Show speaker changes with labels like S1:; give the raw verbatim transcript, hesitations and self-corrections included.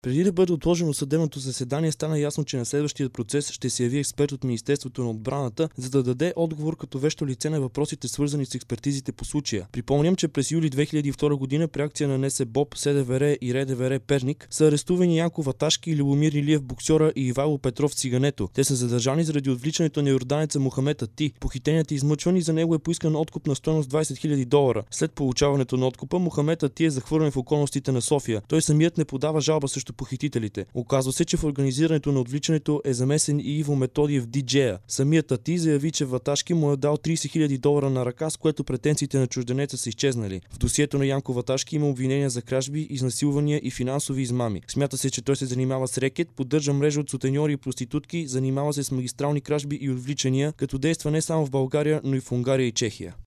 S1: Преди да бъде отложено съдебното заседание, стана ясно, че на следващия процес ще се яви експерт от Министерството на отбраната, за да даде отговор като вещо лице на въпросите, свързани с експертизите по случая. Припомням, че през юли две хиляди и втора година при акция на НСБОП, СДВР и РДВР Перник са арестувани Янко Ваташки, Любомир Илиев боксьора и Ивайло Петров Цигането. Те са задържани заради отвличането на йорданеца Мохамед Ати. Похитеният и измъчван и за него е поискан откуп на стойност двайсет хиляди долара. След получаването на откупа, Мохамед Ати е захвърлен в околностите на София. Той самият не подава жалба срещу похитителите. Оказва се, че в организирането на отвличането е замесен и Иво Методиев диджея. Самият Ати заяви, че Ваташки му е дал трийсет хиляди долара на ръка, с което претенциите на чужденеца са изчезнали. В досието на Янко Ваташки има обвинения за кражби, изнасилвания и финансови измами. Смята се, че той се занимава с рекет, поддържа мрежа от сутеньори и проститутки, занимава се с магистрални кражби и отвличания, като действа не само в България, но и в Унгария и Чехия.